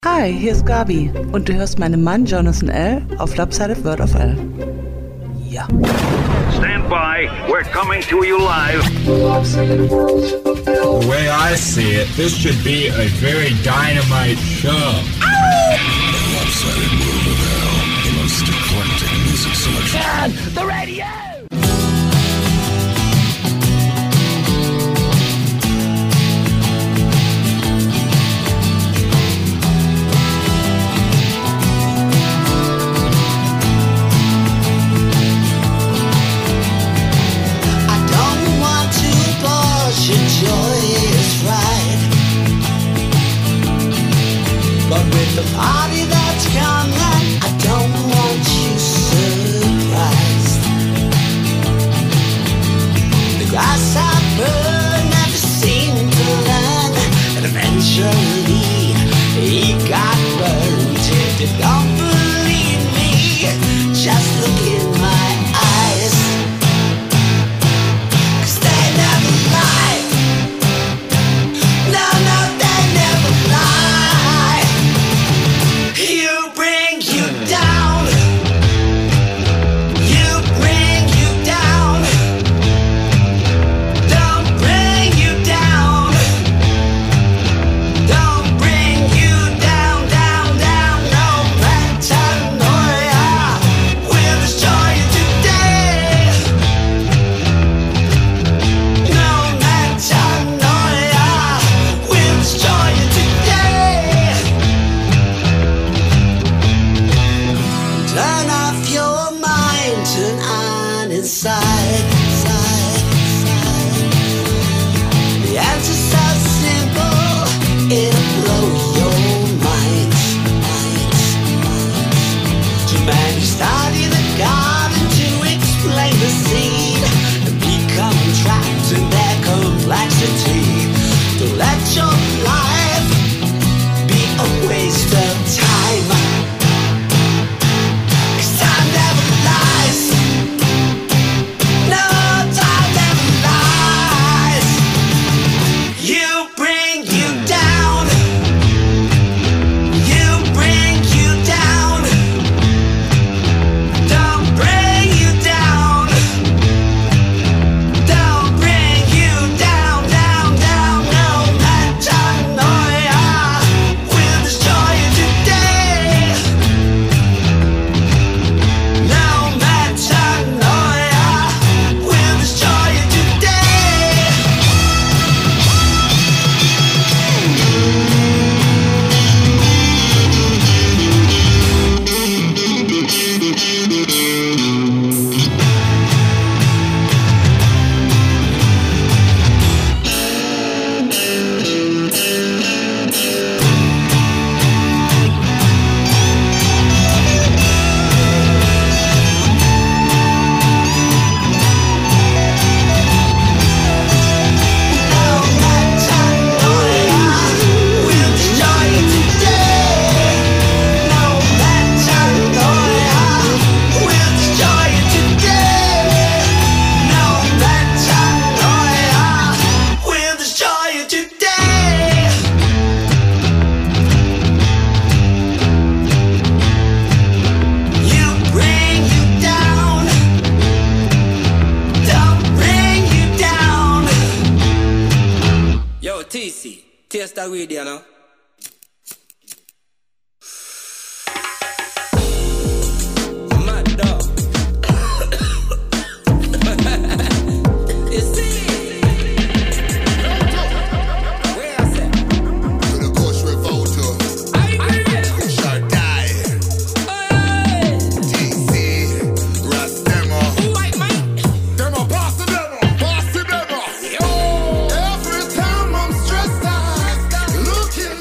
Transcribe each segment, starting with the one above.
Hi, hier ist Gabi und du hörst meinen Mann Jonathan L. auf Lopsided Word of L. Ja. Stand by, we're coming to you live. The way I see it, this should be a very dynamite show. Lopsided World of L, the most eclectic music selection. Man, the radio! But with the party that's coming, I don't want you surprised. The grass I burn never seemed to learn, and eventually he got burned. If you don't believe me, just look in my eyes, 'cause they never lie. No, no, they never lie. You bring you down. You bring you down. Don't bring you down. Don't bring you down, down, down. No metanoia will destroy you today. No metanoia will destroy you today. Turn off your mind, turn on inside, inside, inside. The answer's so simple, it'll blow your mind, mind, mind. To man, you study the garden to explain the seed and become trapped in their complexity. Don't let your life be a waste of time. 'Cause time never lies. No, time never lies. You bring you down. You bring you down. Don't bring you down. Don't bring you down, down, down. No metanoia will destroy you today. No metanoia will destroy you today. No metanoia will destroy you today. No metanoia will destroy you today. No metanoia will destroy you today. You bring you down. Don't bring you down. Yo, TC, taste that weed, you know. Mad dog. You see? Where I say? To the Ghost Revolter, Shall Die, Hey! DC, Ras Demo. White man. Demo, pass the demo, pass the demo. Yo! Every time I'm stressed out, looking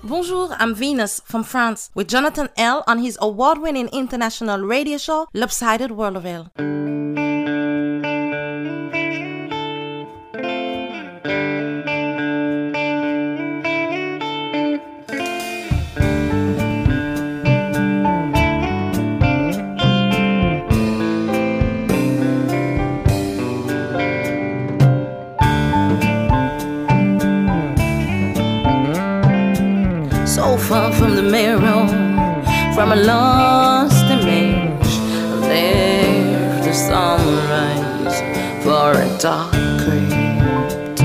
Bonjour, I'm Venus from France with Jonathan L. on his award-winning international radio show Lopsided World of L. So far from the mirror, from a lost image, left the sunrise for a dark crypt.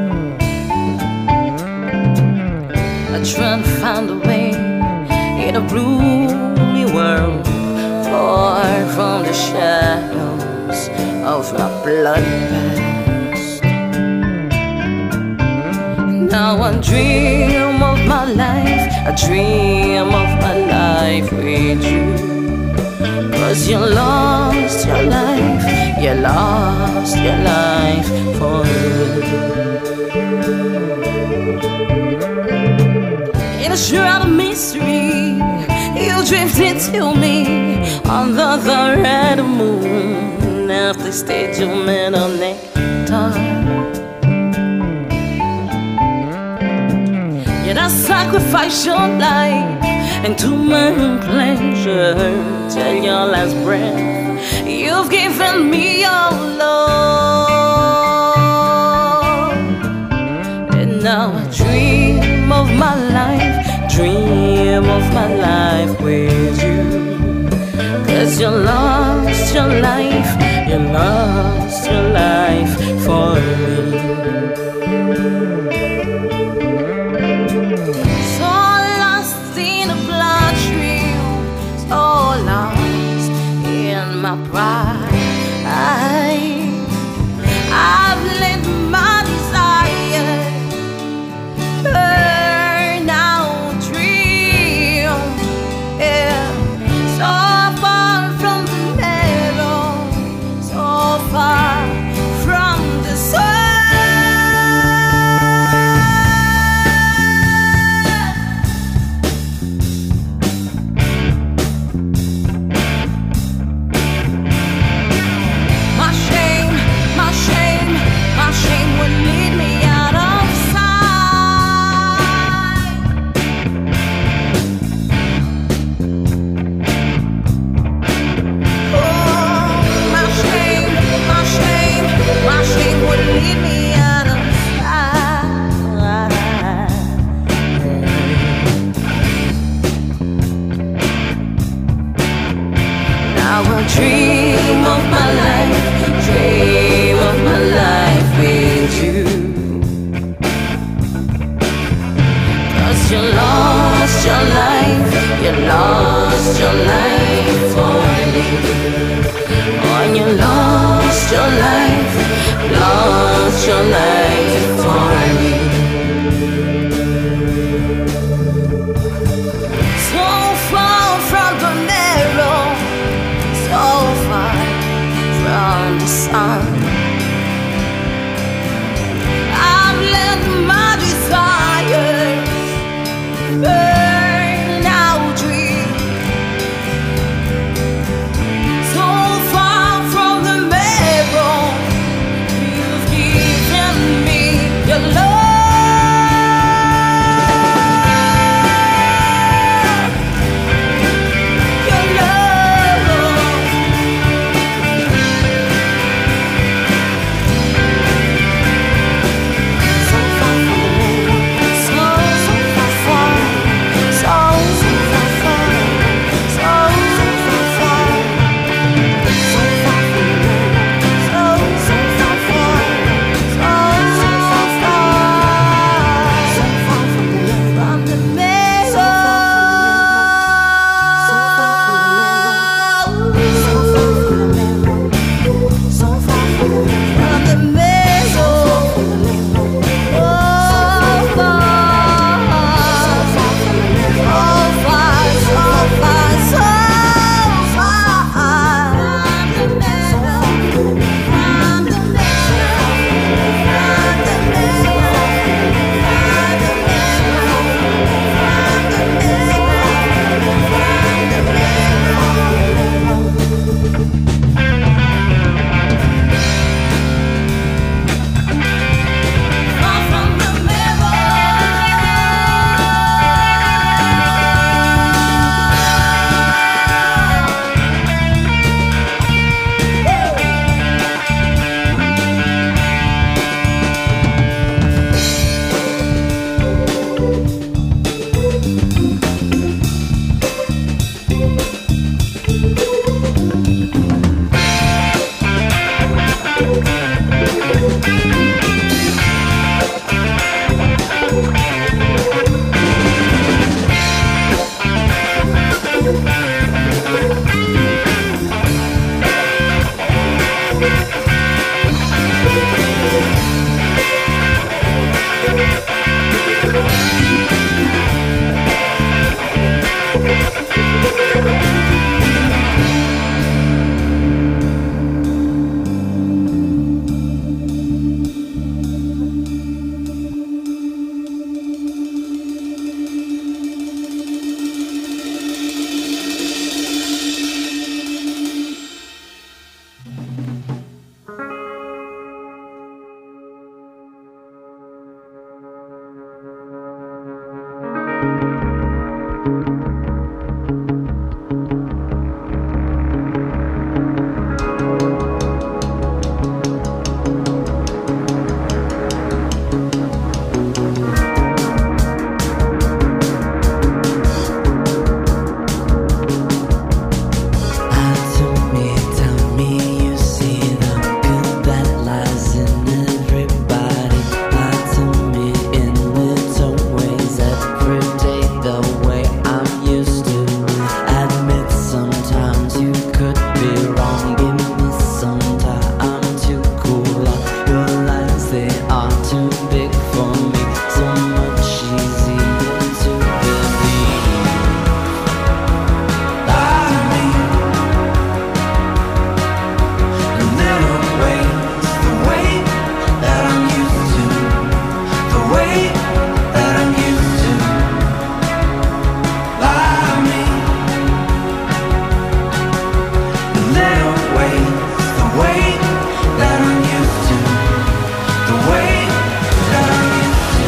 I try to find a way in a gloomy world, far from the shadows of my blood past. Now I dream of my life, I dream of my life with you. 'Cause you lost your life, you lost your life for me. In a shroud of mystery, you drifted to me under the red moon. After stage you met on nectar. Yet I sacrifice your life and to my pleasure till your last breath. You've given me your love, and now I dream of my life, dream of my life with you. 'Cause you lost your life, you lost your life for me. My pride, I've let my desire burn out, dream, yeah. So far from the meadow, so far from the sun. Shame would lead me out of sight. Oh, my shame, my shame, my shame would lead me out of sight. Now I dream of my life, dream of my life with you. 'Cause you lost your life, you lost your life for me. Oh, you lost your life for me. So far from the narrow, so far from the sun. I've let my desires burn out, dream. So far from the marrow, you've given me too big for me, so much easier to believe. Lie to me, and little ways, the way that I'm used to, the way that I'm used to. Lie to me, and little ways, the way that I'm used to, the way that I'm used to.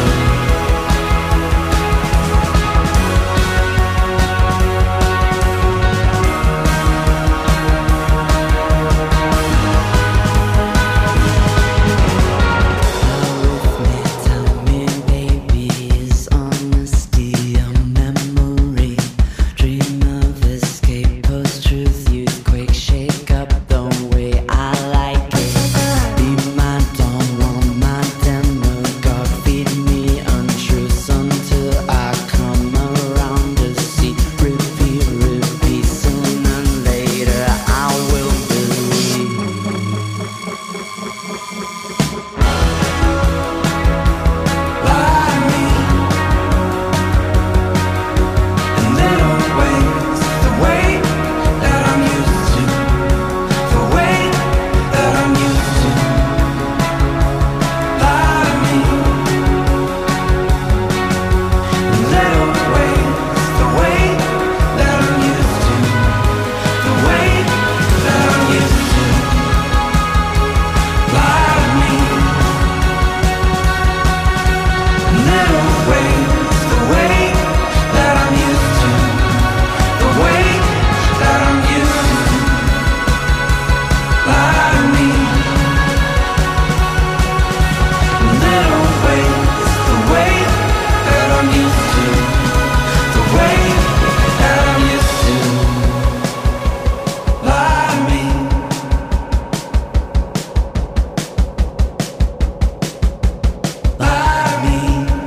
Tell me, baby, is honesty a memory? Dream of escape, post-truth, youthquake, shake up the way I like it. Be my dawn, warm my demagogue, feed me untruths until I come around to see. Repeat, repeat, sooner or later I will believe. Lie to me, in little ways, the way that I'm used to, the way that I'm used to. Lie to me, in little ways, the way that I'm used to, the way that I'm used to. Lie to me, in little ways, the way that I'm used to, the way that I'm used to. Lie to me, in little ways, the way that I'm used to, the way that I'm used to. Lie to me. Lie to me.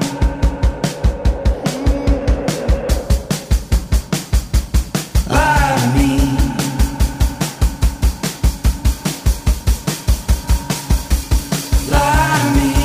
Lie to me. Lie to me.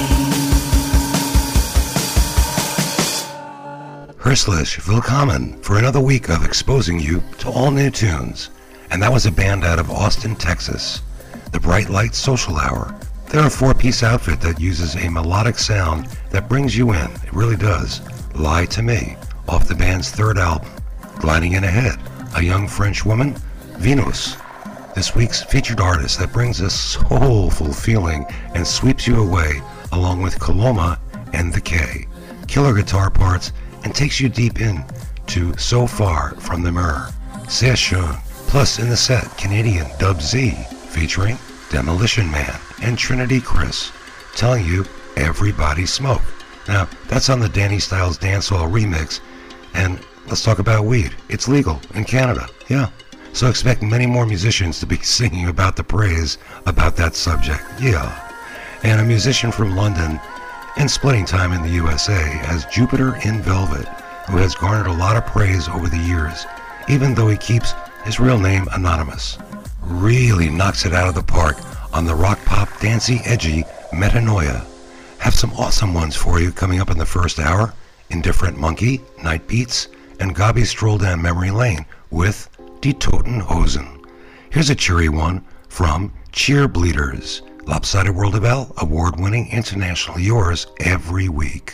Herzlich willkommen for another week of exposing you to all new tunes. And that was a band out of Austin, Texas, the Bright Light Social Hour. They're a four-piece outfit that uses a melodic sound that brings you in. It really does. Lie to Me, off the band's third album. Gliding in ahead, a young French woman, Venus. This week's featured artist that brings a soulful feeling and sweeps you away, along with Coloma and The K. Killer guitar parts and takes you deep in to So Far From the Mirror. Sehr schön. Plus in the set, Canadian Dub Z featuring Demolition Man and Trinity Chris, telling you everybody smoke. Now, that's on the Danny Styles Dancehall remix, and let's talk about weed. It's legal in Canada, yeah. So expect many more musicians to be singing about the praise about that subject, yeah. And a musician from London and splitting time in the USA as Jupiter in Velvet, who has garnered a lot of praise over the years, even though he keeps his real name anonymous. Really knocks it out of the park on the rock pop dancey edgy Metanoia. Have some awesome ones for you coming up in the first hour. Indifferent Monkey, Night Beats, and Gabi stroll down memory lane with Die Toten Hosen. Here's a cheery one from Cheerbleeders. Lopsided World of L, award-winning international yours every week.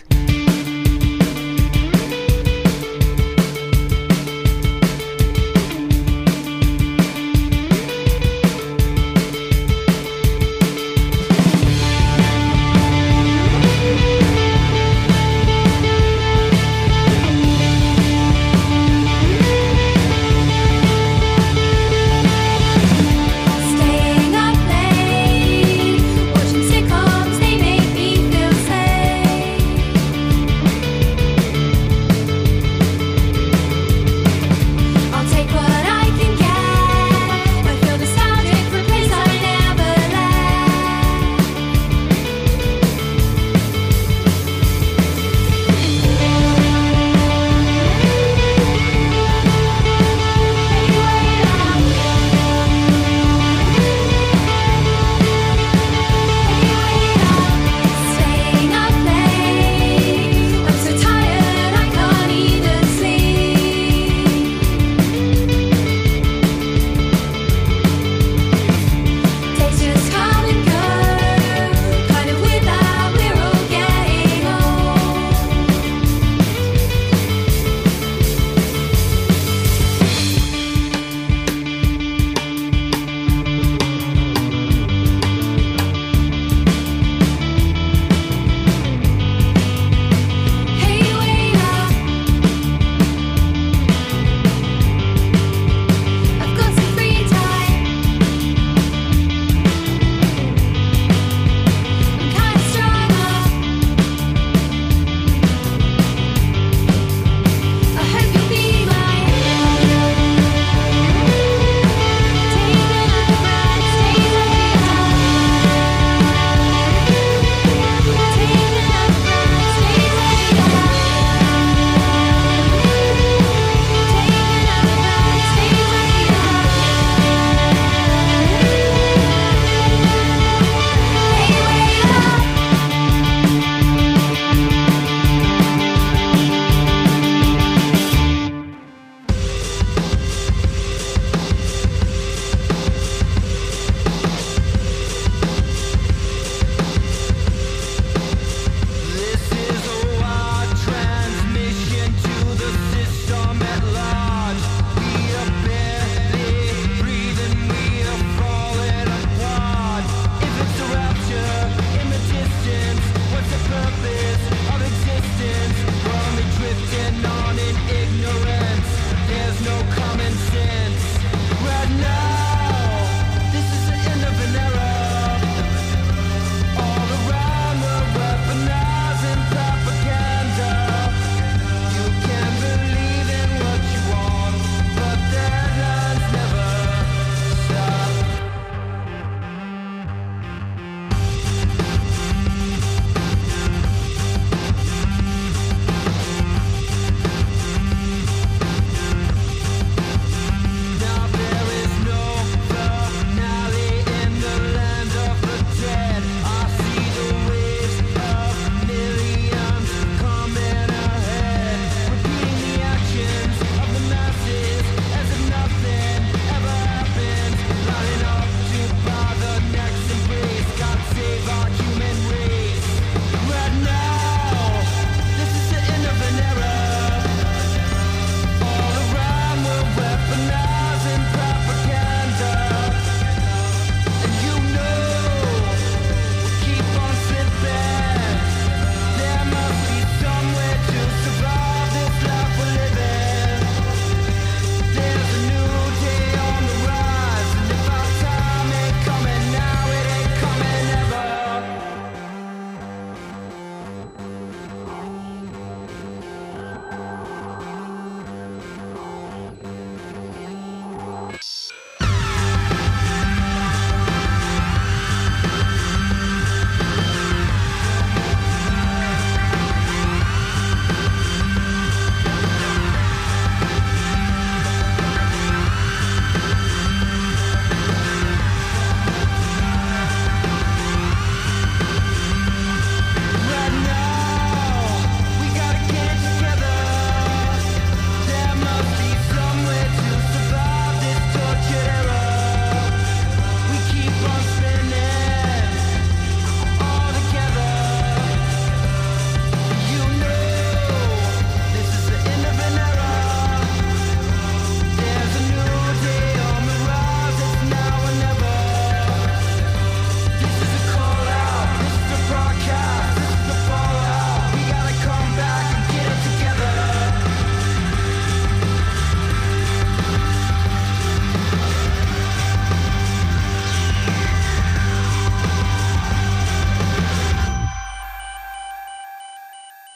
Staying up late, watching sitcoms, they make me feel safe.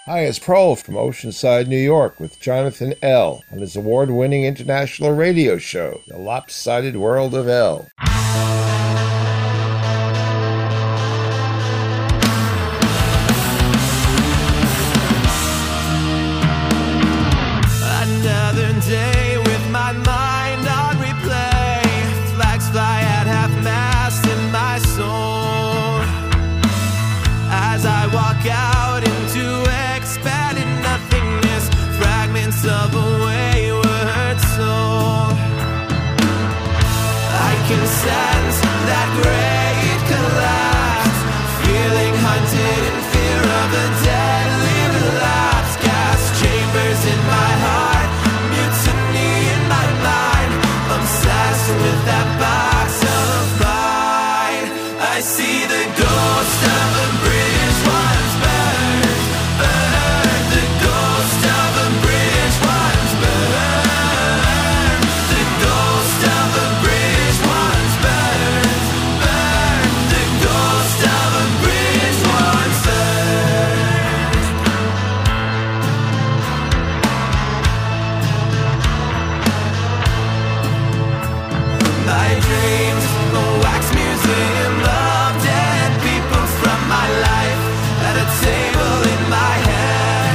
Hi, it's Prole from Oceanside, New York, with Jonathan L. on his award-winning international radio show, The Lopsided World of L. Another day with my mind on replay. Flags fly at half-mast in my soul. As I walk out into expanded nothingness, fragments of a wayward soul. I can sense that great collapse, feeling hunted in fear of a deadly relapse. Gas chambers in my heart, mutiny in my mind, obsessed with that box of mine. I see the ghost of a bridge once burned, burned. The ghost of a bridge once burned. The ghost of a bridge once burned, burned. The ghost of a bridge once burned. My dreams, a wax museum of dead people from my life, at a table in my head,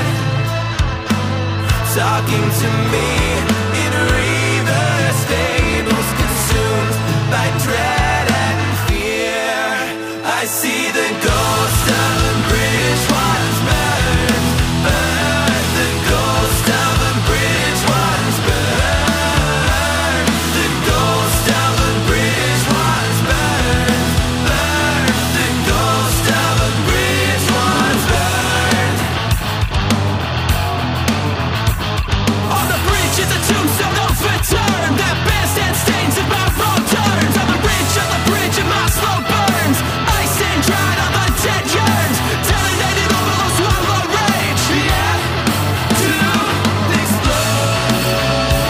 talking to me in reverse fables, consumed by dread and fear. I see the ghost of a bridge once burned, burned. The ghost of a bridge once burned. The ghost of a bridge once burned, burned. The ghost of a bridge once burned. On the bridge is a tombstone overturned. That bandstand stains in my wrong turns. On the bridge of my slow burns. Ice and dried on the dead yearns. Detonated overload, swallow rage. Yeah, to explode.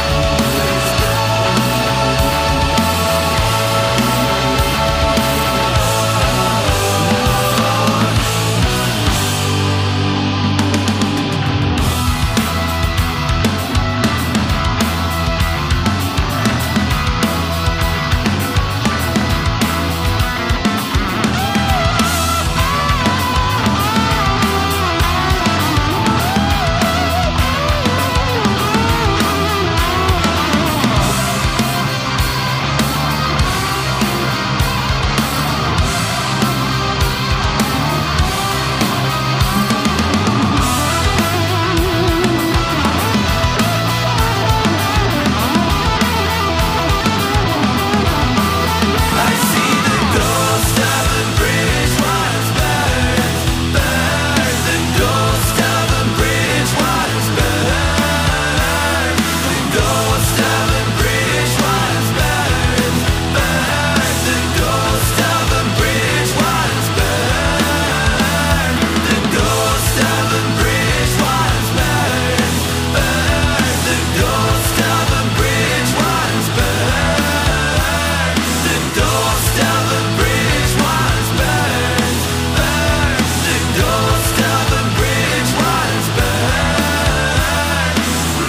I see the ghost of a bridge once burned, burned. The ghost of a bridge once burned. The ghost of a bridge once burned, burned. The ghost of a bridge once burned. The ghost of a bridge once burned, burned. The ghost of a bridge once burned. The ghost of a bridge once burned, burned. The ghost of a bridge once burned,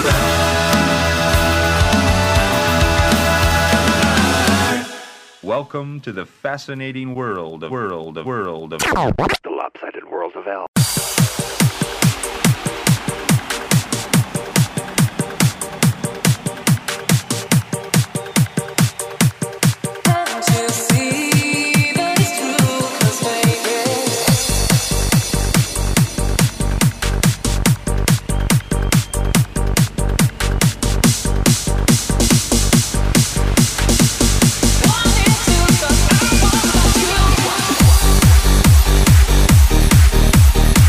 burned. Welcome to the fascinating world of The Lopsided World of L. I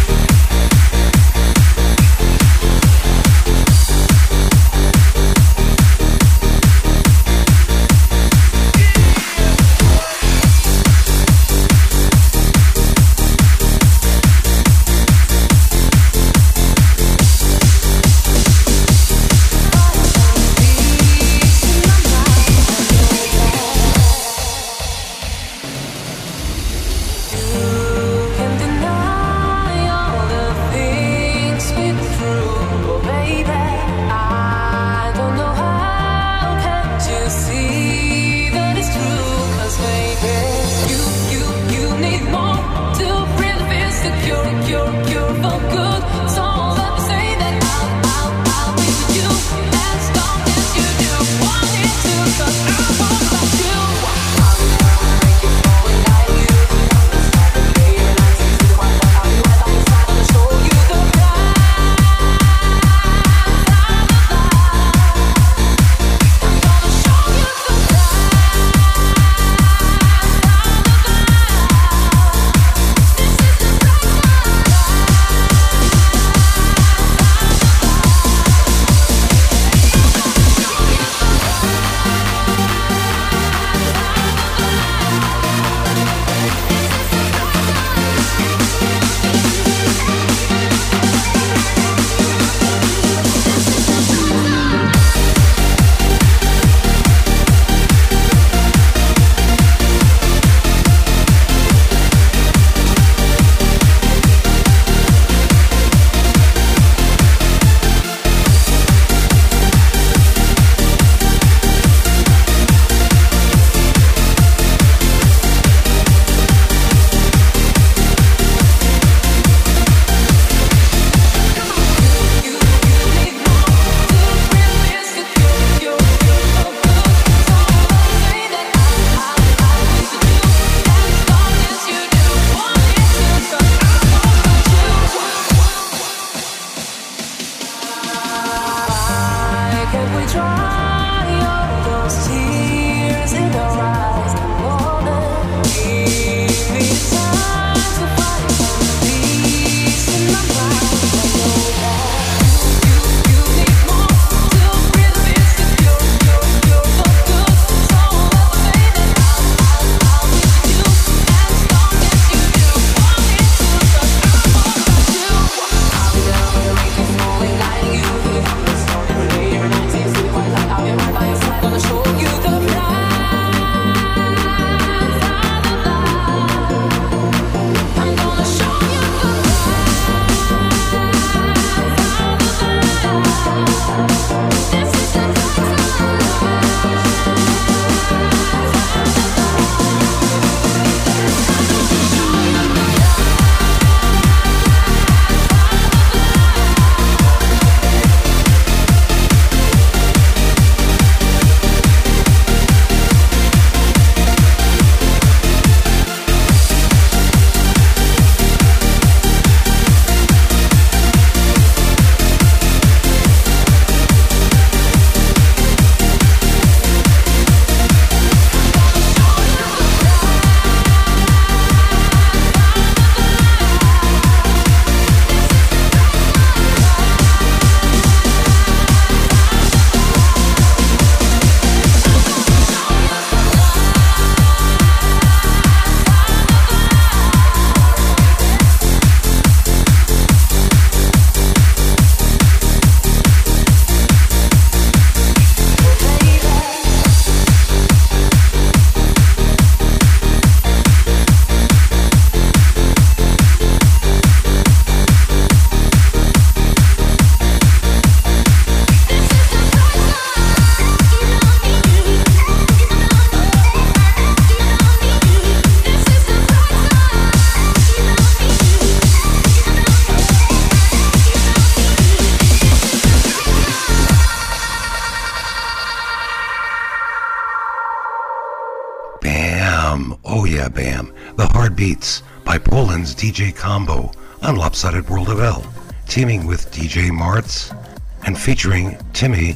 Bam, The Hard Beats by Poland's DJ Combo on Lopsided World of L, teaming with DJ Martz and featuring Timmy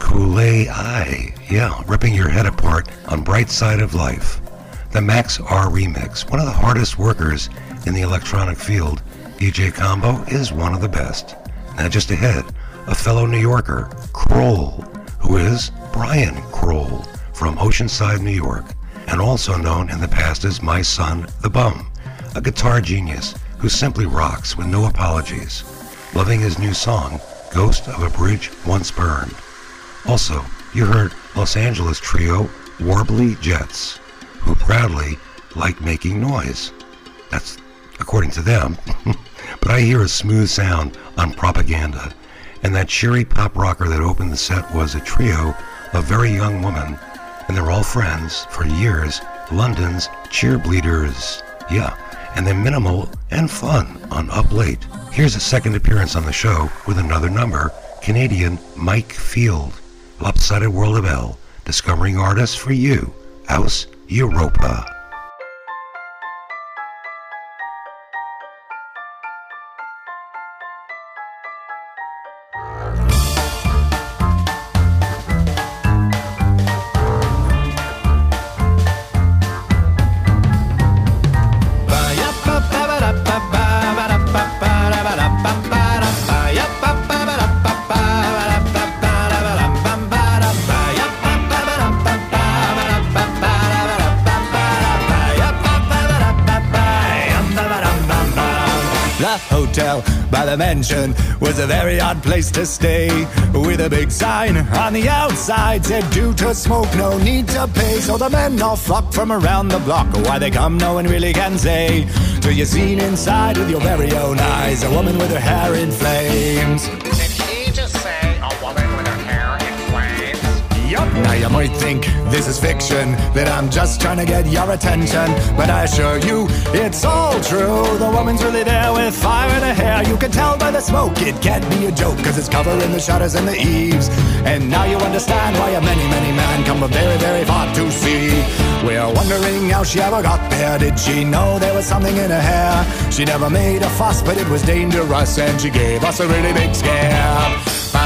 Kulei. Yeah, ripping your head apart on Bright Side of Life. The Max R remix, one of the hardest workers in the electronic field, DJ Combo is one of the best. Now just ahead, a fellow New Yorker, Kroll, who is Brian Kroll from Oceanside, New York, and also known in the past as My Son the Bum, a guitar genius who simply rocks with no apologies, loving his new song, Ghost of a Bridge Once Burned. Also, you heard Los Angeles trio Warbly Jets, who proudly like making noise. That's according to them. But I hear a smooth sound on Propaganda, and that cheery pop rocker that opened the set was a trio of very young women, and they're all friends for years, London's Cheerbleeders. Yeah, and they're minimal and fun on Up Late Here's a second appearance on the show with another number, Canadian Mike Field, Lopsided World of L, discovering artists for you, Aus Europa. By the mansion was a very odd place to stay, with a big sign on the outside said due to smoke no need to pay. So the men all flock from around the block. Why they come no one really can say, till you seen inside with your very own eyes a woman with her hair in flames. Did he just say a woman with her hair in flames? Yup. Now you might think this is fiction, that I'm just trying to get your attention, but I assure you it's all true. The woman's really there with fire in her hair. You can tell by the smoke it can't be a joke, cause it's covering the shutters and the eaves. And now you understand why a many, many man come from very, very far to see. We're wondering how she ever got there. Did she know there was something in her hair? She never made a fuss, but it was dangerous, and she gave us a really big scare.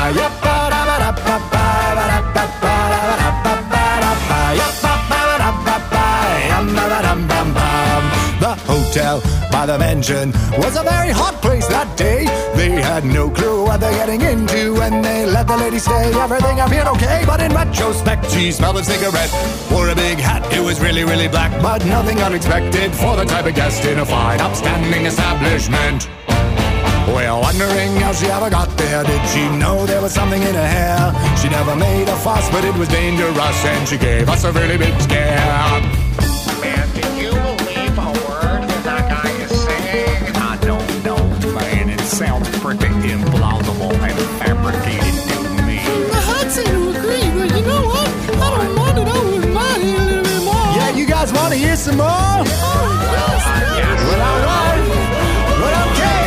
The hotel by the mansion was a very hot place that day. They had no clue what they're getting into when they let the lady stay. Everything appeared okay, but in retrospect, she smelled of cigarette, wore a big hat, it was really, really black, but nothing unexpected for the type of guest in a fine, upstanding establishment. We're wondering how she ever got there. Did she know there was something in her hair? She never made a fuss, but it was dangerous, and she gave us a really big scare. Man, do you believe a word that guy is singing? I don't know, man. It sounds pretty implausible and fabricated to me. I'd say to agree, but you know what? I don't mind it. I wouldn't mind it a little bit more. Yeah, you guys want to hear some more? Oh, yes. Well, all right. Well, okay.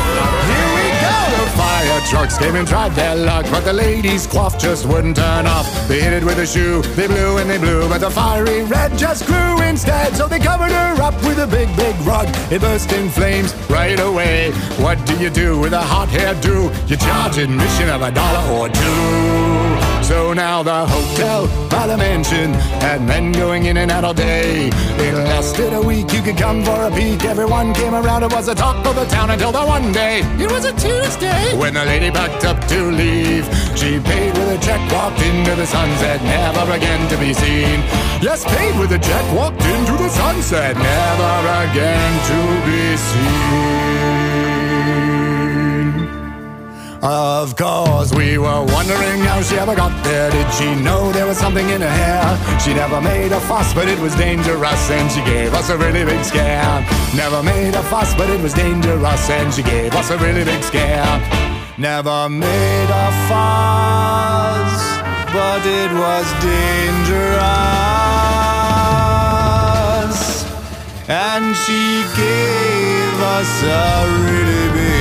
Fire trucks came and tried their luck, but the lady's coif just wouldn't turn off. They hit it with a shoe, they blew and they blew, but the fiery red just grew instead. So they covered her up with a big, big rug. It burst in flames right away. What do you do with a hot hairdo? You charge admission of $1 or $2. So now the hotel by the mansion had men going in and out all day. It lasted a week, you could come for a peek. Everyone came around, it was the talk of the town until the one day. It was a Tuesday. When the lady packed up to leave, she paid with a check, walked into the sunset, never again to be seen. Yes, paid with a check, walked into the sunset, never again to be seen. Of course, we were wondering how she ever got there. Did she know there was something in her hair? She never made a fuss, but it was dangerous, and she gave us a really big scare. Never made a fuss, but it was dangerous, and she gave us a really big scare. Never made a fuss, but it was dangerous, and she gave us a really big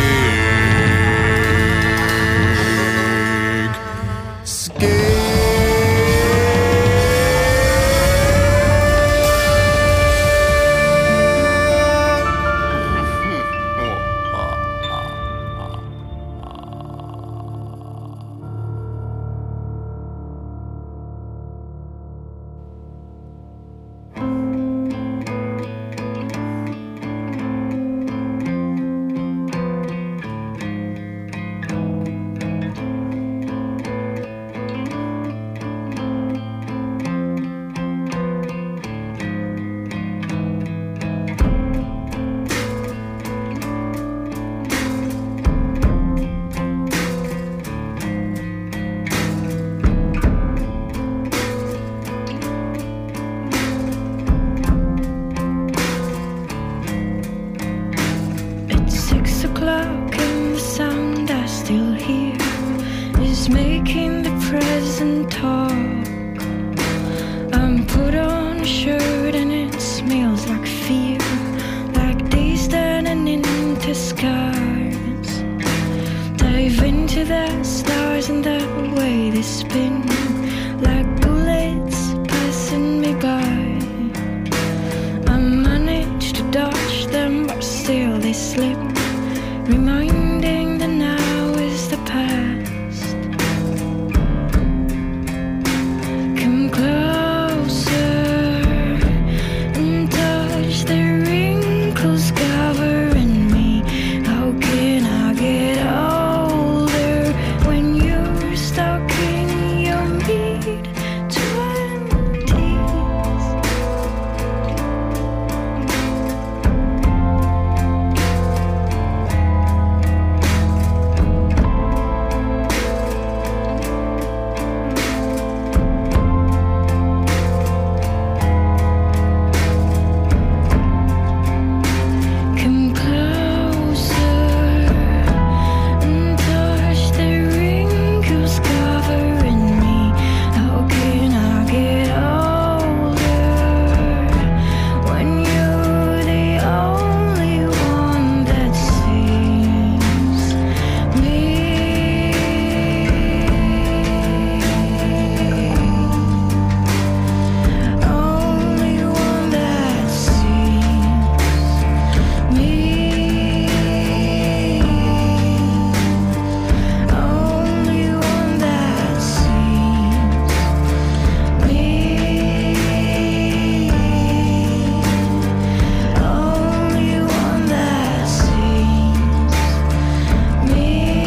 into the stars and the way they spin like bullets passing me by. I managed to dodge them, but still they slip, reminding that now is the past. Come closer and touch the wrinkles covering me. How can I get older when you're stuck in your mid-20s? Come closer and touch the wrinkles covering me. How can I get older when you're the only one that sees me? Only one that sees me. Only one that sees me. Only one that sees me.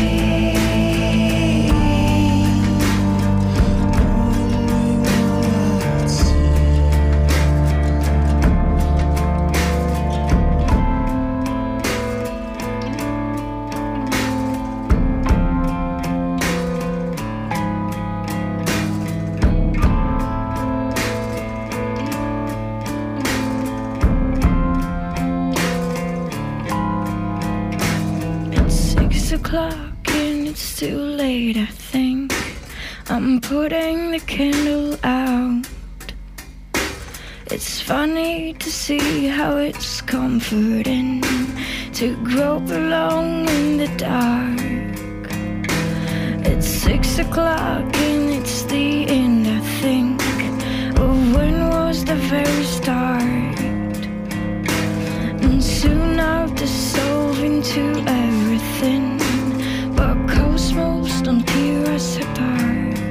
It's 6 o'clock and it's too late, I think. I'm putting the candle out. It's funny to see how it's comforting to grope along in the dark. It's 6 o'clock and it's the end, I think, of when was the very start. And soon I'll dissolve into everything, but cosmos don't tear us apart.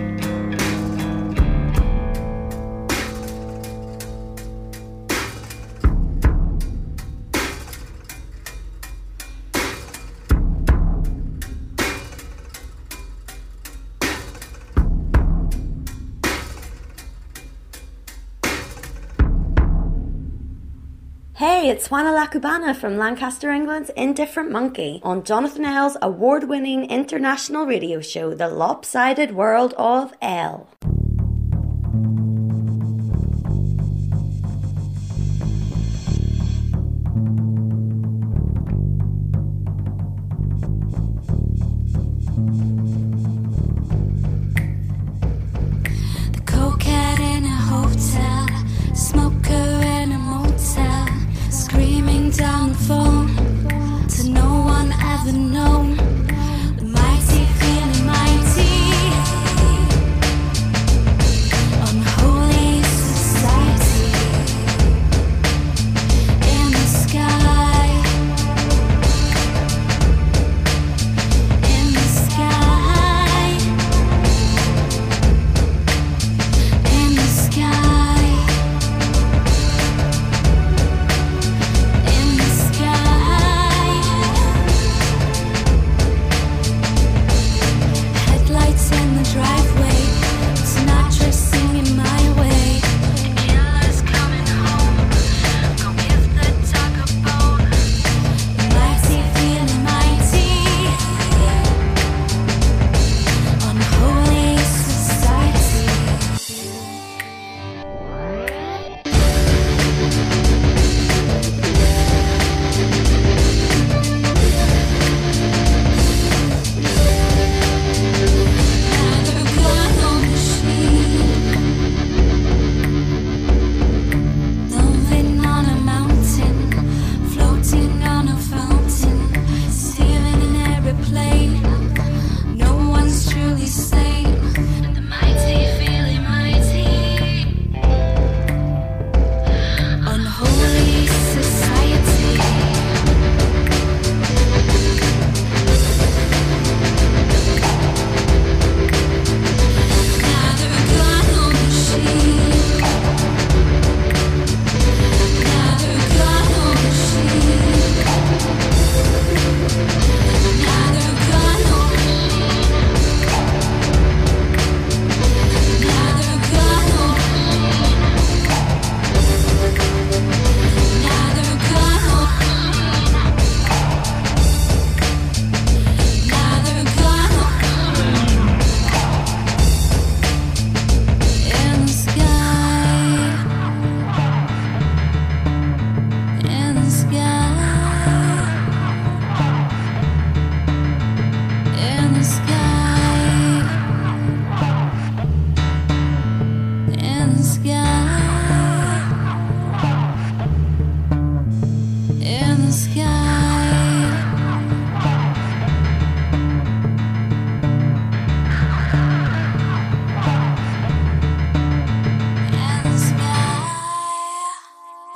Hey, it's Juana La Cubana from Lancaster, England's Indifferent Monkey on Jonathan L's award-winning international radio show, The Lopsided World of L. The cokehead in a hotel, smoker in a motel, screaming down the phone to no one ever known. The mighty feeling mighty, unholy society. In the sky, in the sky.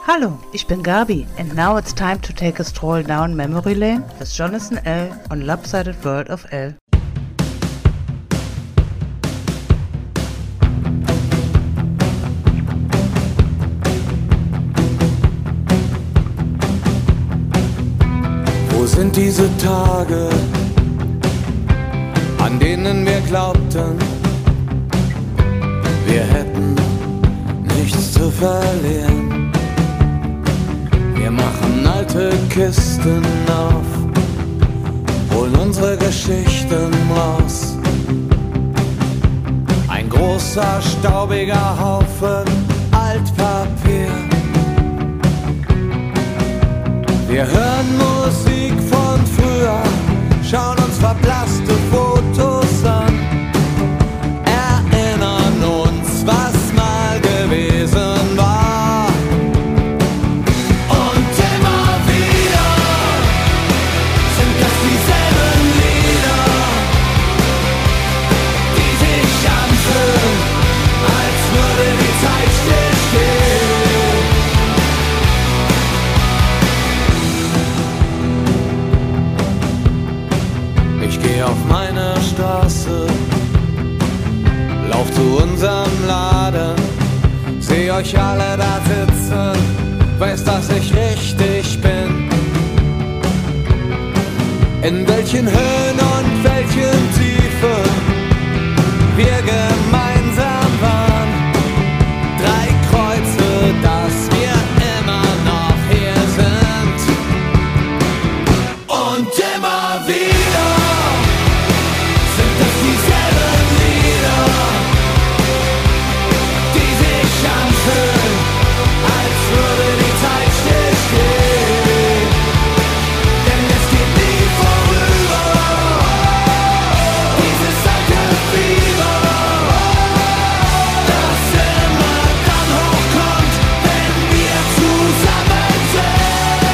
Hallo, ich bin Gabi and now it's time to take a stroll down memory lane with Jonathan L. on Lopsided World of L. Wo sind diese Tage, an denen wir glaubten, wir hätten nichts zu verlieren? Wir machen alte Kisten auf, holen unsere Geschichten raus. Ein großer, staubiger Haufen Altpapier. Wir hören Musik von früher, schauen uns verblasste Fotos an, erinnern uns, was mal gewesen war. Und immer wieder sind das dieselben Lieder, die sich anfühlen, als würde die Zeit stillstehen. Ich geh auf meine Straße, lauf zu unserem Laden, seh euch alle da sitzen, weiß, dass ich richtig bin. In welchen Höhen und welchen Tiefen wir gemeinsam waren. 3 Kreuze, dass wir immer noch hier sind. Und immer wieder sind das dieselben Lieder, die sich anfühlen, als würde die Zeit stillstehen. Denn es geht nie vorüber, dieses alte Fieber, das immer dann hochkommt, wenn wir zusammen sind.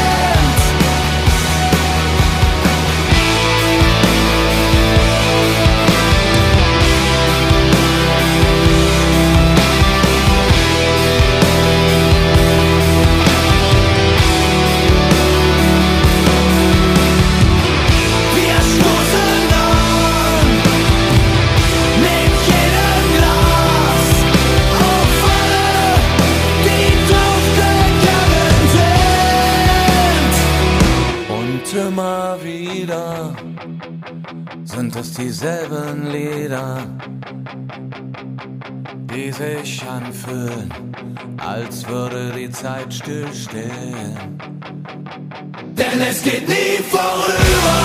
Wir stoßen an mit jedem Glas auf alle, die draufgegangen sind. Und immer wieder sind es dieselben Lieder, die sich anfühlen, als würde die Zeit stillstehen. Denn es geht nie vorüber,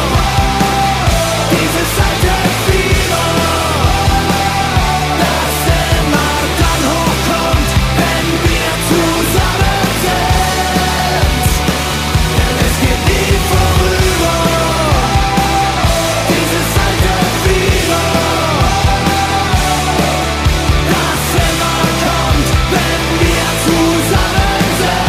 dieses alte Fieber, das immer dann hochkommt, wenn wir zusammen sind. Denn es geht nie vorüber, dieses alte Fieber, das immer kommt, wenn wir zusammen sind.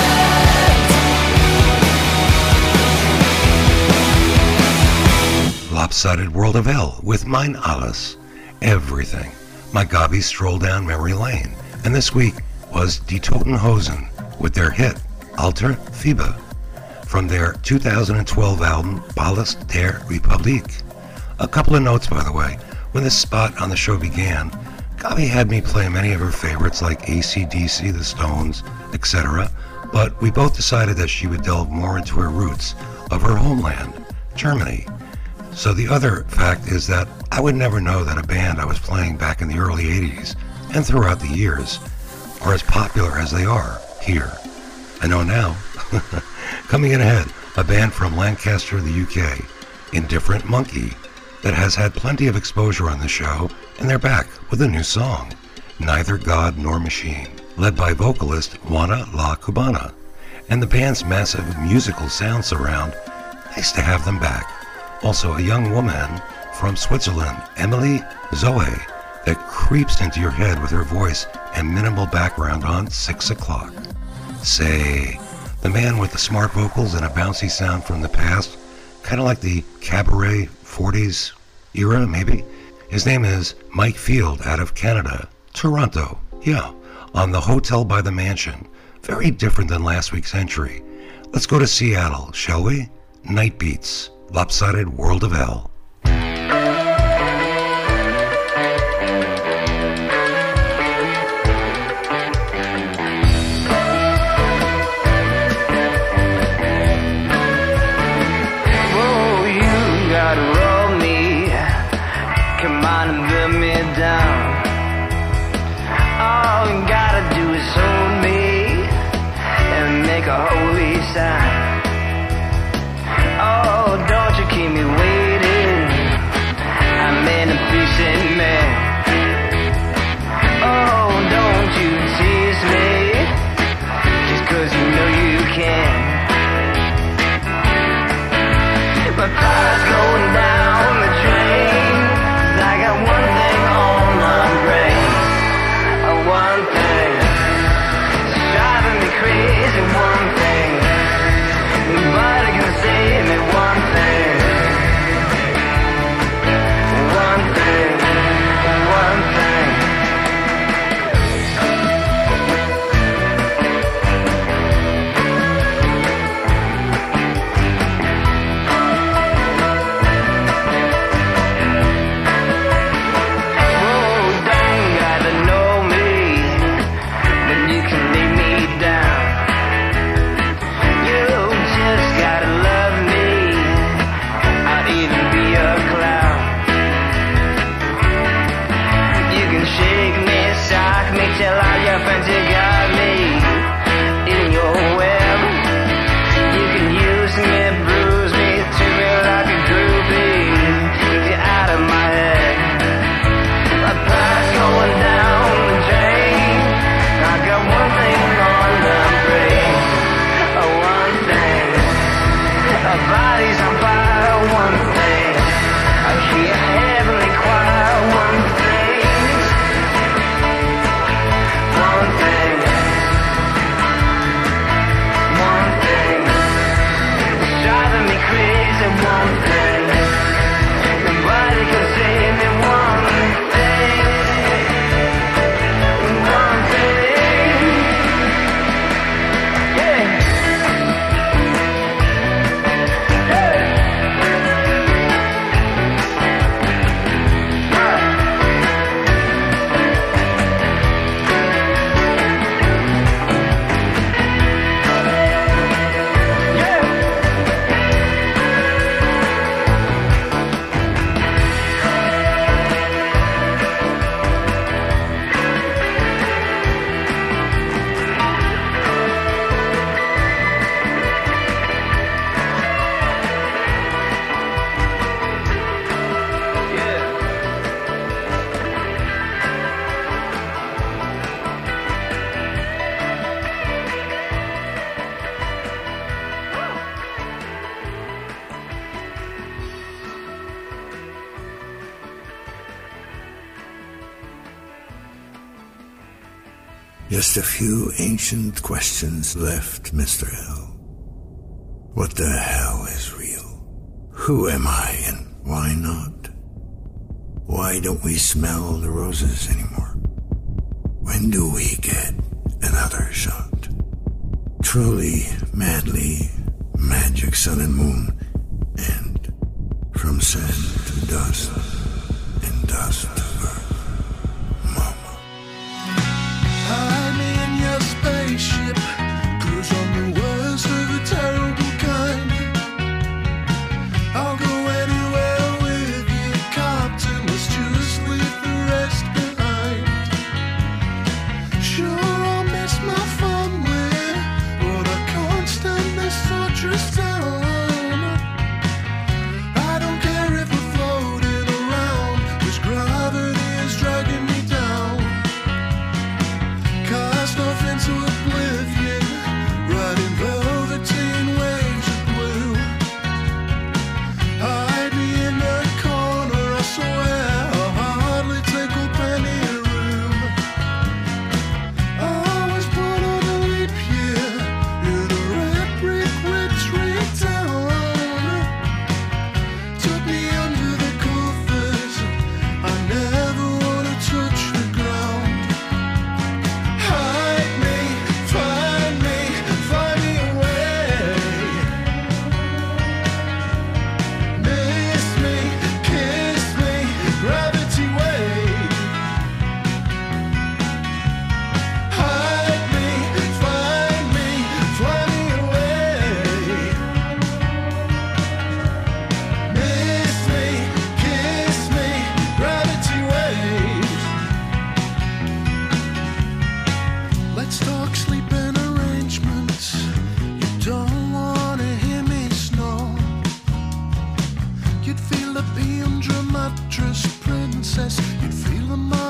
Lopsided World of L with mine Alice. Everything. My Gabi stroll down memory lane. And this week was Die Toten Hosen with their hit Alter Fieber from their 2012 album Ballast der Republik. A couple of notes, by the way. When this spot on the show began, Gabi had me play many of her favorites like AC/DC, The Stones, etc. But we both decided that she would delve more into her roots of her homeland, Germany. So the other fact is that I would never know that a band I was playing back in the early 80s and throughout the years are as popular as they are here. I know now. Coming in ahead, a band from Lancaster, the UK, Indifferent Monkey, that has had plenty of exposure on the show, and they're back with a new song, Neither God Nor Machine, led by vocalist Juana La Cubana. And the band's massive musical sound surround, nice to have them back. Also a young woman from Switzerland, Emily Zoe, that creeps into your head with her voice and minimal background on 6 o'clock. Say, the man with the smart vocals and a bouncy sound from the past, kind of like the cabaret 40s era, maybe? His name is Mike Field out of Canada, Toronto, yeah, on the Hotel by the Mansion, Very different than last week's entry. Let's go to Seattle, shall we? Night Beats, Lopsided World of L. Oh, you gotta roll me, come on and let me down. All you gotta do is hold me and make a holy sound. Oh, don't you keep me waiting, I'm in a decent man. Oh, don't you tease me, just 'cause you know you can. My car's going down the drain, I got one thing on my brain. One thing, it's driving me crazy, one thing. Nobody can save me, one thing. One thing, one thing. Oh, dang, gotta know me, then you can leave me down. You just gotta love me, I'll even be a clown. You can shake me, sock me, tell all your friends you got me in your web. You can use me, bruise me, treat me like a groupie, get out of my head. My past going down the drain, I got one thing on the brain. One thing, our bodies on fire, one thing. I hear heavenly choir, one thing. One thing, one thing. It's driving me crazy, one thing. Nobody can save me, one thing. One thing. Yeah. Just a few ancient questions left, Mr. L. What the hell is real? Who am I and why not? Why don't we smell the roses anymore? When do we get another shot? Truly, madly, magic sun and moon, and from sand to dust, and dust to earth. I'm in your spaceship, cruise on the worst of the terrible kind. I'll go anywhere with you, Captain, let's just leave the rest behind. Sure, I'll miss my family, but I can't stand this torturous town. I don't care if we're floating around, 'cause gravity is Philippine mattress princess. You'd feel the